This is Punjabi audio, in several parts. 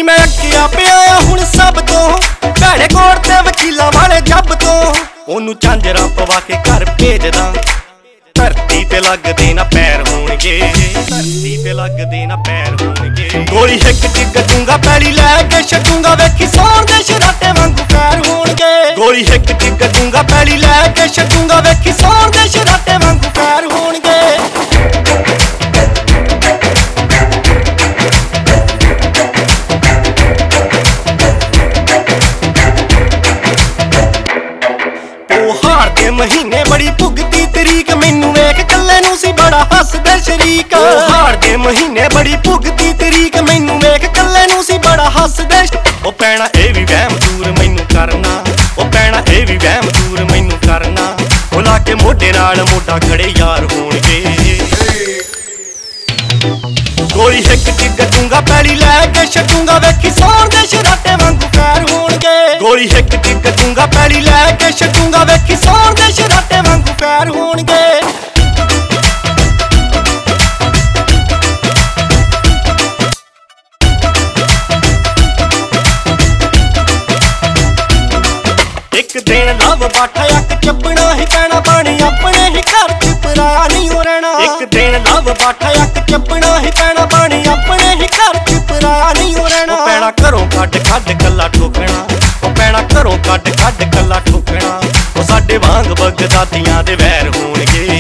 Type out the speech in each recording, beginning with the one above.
ਮੈਂ ਅੱਕਿਆ ਪਿਆ ਆ ਹੁਣ ਸਭ ਤੋਂ, ਭੈੜੇ ਕੋੜ ਤੇ ਵਕੀਲਾਂ ਵਾਲੇ ਜੱਬ ਤੋਂ। ਉਹਨੂੰ ਝਾਂਜਰਾਂ ਪਵਾ ਕੇ ਘਰ ਭੇਜਦਾ, ਧਰਤੀ ਤੇ ਲੱਗਦੇ ਨਾ ਪੈਰ ਹੋਣਗੇ, ਧਰਤੀ ਤੇ ਲੱਗਦੇ ਨਾ ਪੈਰ ਹੋਣਗੇ। ਗੋਲੀ ਹਿੱਕ ਚ ਗੱਜੂਗਾ ਪੈਲੀ ਲੈ ਕੇ ਛੱਡੂਗਾ, ਵੇਖੀ ਸੌਣ ਦੇ ਸ਼ਰਾਟੇ ਵਾਂਗੂ ਪੈਰ ਹੋਣਗੇ। ਗੋਲੀ ਹਿੱਕ ਚ ਗੱਜੂਗਾ ਪੈਲੀ ਲੈ ਕੇ ਛੱਡੂਗਾ, ਵੇਖੀ ਸੌਣ ਦੇ ਸ਼ਰਾਟੇ ਵਾਂਗੂ ਪੈਰ ਹੋਣਗੇ। ਹਾਰ ਦੇ ਮਹੀਨੇ ਬੜੀ ਭੁਗਤੀ ਤਰੀਕ, ਮੈਨੂੰ ਵੇਖ ਕੱਲੇ ਨੂੰ ਸੀ ਬੜਾ ਹੱਸਦੇ ਸ਼ਰੀਕ। ਹਾਰ ਦੇ ਮਹੀਨੇ ਬੜੀ ਭੁਗਤੀ ਤਰੀਕ, ਮੈਨੂੰ ਵੇਖ ਕੱਲੇ ਨੂੰ ਸੀ ਬੜਾ ਹੱਸਦੇ। ਉਹ ਪੈਣਾ ਇਹ ਵੀ ਵਹਿਮ ਦੂਰ ਮੈਨੂੰ ਕਰਨਾ, ਉਹ ਪੈਣਾ ਇਹ ਵੀ ਵਹਿਮ ਦੂਰ ਮੈਨੂੰ ਕਰਨਾ। ਉਹ ਲਾ ਕੇ ਮੋਢੇ ਨਾਲ ਮੋਢਾ ਖੜੇ ਯਾਰ ਹੋਣਗੇ। ਗੋਲੀ ਹਿੱਕ ਚ ਗੱਜੂਗਾ ਪੈਲੀ ਲੈ ਕੇ ਛੱਡੂਗਾ, ਵੇਖੀ ਸੌਣ ਦੇ ਸ਼ਰਾਟੇ ਵਾਂਗੂ ਪੈਰ ਹੋਣਗੇ। ਗੋਲੀ ਹਿੱਕ ਚ ਗੱਜੂਗਾ ਪੈਲੀ ਲੈ ਕੇ ਛੱਡੂਗਾ, ਵੇਖੀ ਸੌਣ ਦੇ ਸ਼ਰਾਟੇ ਵਾਂਗੂ ਪੈਰ ਹੋਣਗੇ। ਇੱਕ ਦਿਨ ਲਵ ਬਾਠਾ ਅੱਖ ਚੱਪਣਾ ਹੀ ਪੈਣਾ, ਪਾਣੀ ਆਪਣੇ ਹੀ ਘਰ ਚ ਪਰਾਇਆ ਨਹੀਂ ਹੋ ਰਹਿਣਾ। ਇੱਕ ਦਿਨ ਲਵ ਬਾਠਾ ਅੱਖ ਚੱਪਣਾ ਹੀ ਪੈਣਾ, ਪਾਣੀ ਆਪਣੇ ਹੀ ਘਰ ਚ ਪਰਾਇਆ ਨਹੀਂ ਹੋ ਰਹਿਣਾ। ਉਹ ਪੈਣਾ ਘਰੋਂ ਕੱਢ ਕੱਢ ਕੱਲਾ ਠੋਕਣਾ, ਉਹ ਪੈਣਾ ਘਰੋਂ ਕੱਢ ਕੱਢ ਕੱਲਾ ਠੋਕਣਾ। ਉਹ ਸਾਡੇ ਵਾਂਗ ਬਗਦਾਦੀਆਂ ਦੇ ਵੈਰ ਹੋਣਗੇ।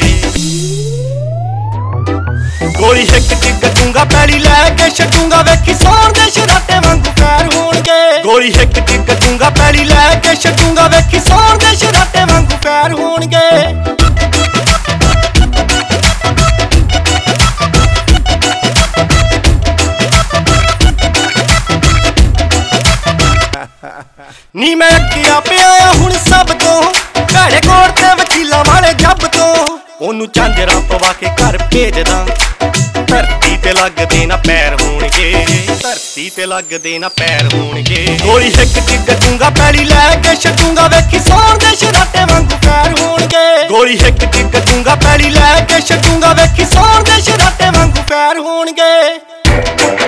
ਗੋਲੀ ਹਿੱਕ ਚ ਗੱਜੂਗਾ ਪੈਲੀ ਲੈ ਕੇ ਛੱਡੂਗਾ, ਵੇਖੀ ਸੌਣ ਦੇ ਸ਼ਰਾਟੇ ਵਾਂਗੂ ਪੈਰ ਹੋਣਗੇ। ਗੋਲੀ ਹਿੱਕ ਚ ਗੱਜੂਗਾ ਪੈਲੀ ਲੈ ਕੇ ਛੱਡੂਗਾ, ਵੇਖੀ ਸੌਣ ਦੇ ਸ਼ਰਾਟੇ ਵਾਂਗੂ ਪੈਰ ਹੋਣਗੇ। ਨੀ ਮੈਂ ਅੱਕਿਆ ਪਿਆ ਆ ਹੁਣ ਸਭ ਤੋਂ, ਭੈੜੇ ਕੋੜ ਤੇ ਵਕੀਲਾਂ ਵਾਲੇ ਜੱਬ ਤੋਂ। ਉਹਨੂੰ ਝਾਂਜਰਾਂ ਪਵਾ ਕੇ ਘਰ ਭੇਜਦਾ, ਧਰਤੀ ਤੇ ਲੱਗਦੇ ਨਾ ਪੈਰ ਹੋਣਗੇ, ਧਰਤੀ ਤੇ ਲੱਗਦੇ ਨਾ ਪੈਰ ਹੋਣਗੇ। ਗੋਲੀ ਹਿੱਕ ਚ ਗੱਜੂਗਾ ਪੈਲੀ ਲੈ ਕੇ ਛੱਡੂਗਾ, ਵੇਖੀ ਸੌਣ ਦੇ ਸ਼ਰਾਟੇ ਵਾਂਗੂ ਪੈਰ ਹੋਣਗੇ। ਗੋਲੀ ਹਿੱਕ ਚ ਗੱਜੂਗਾ ਪੈਲੀ ਲੈ ਕੇ ਛੱਡੂਗਾ, ਵੇਖੀ ਸੌਣ ਦੇ ਸ਼ਰਾਟੇ ਵਾਂਗੂ ਪੈਰ ਹੋਣਗੇ।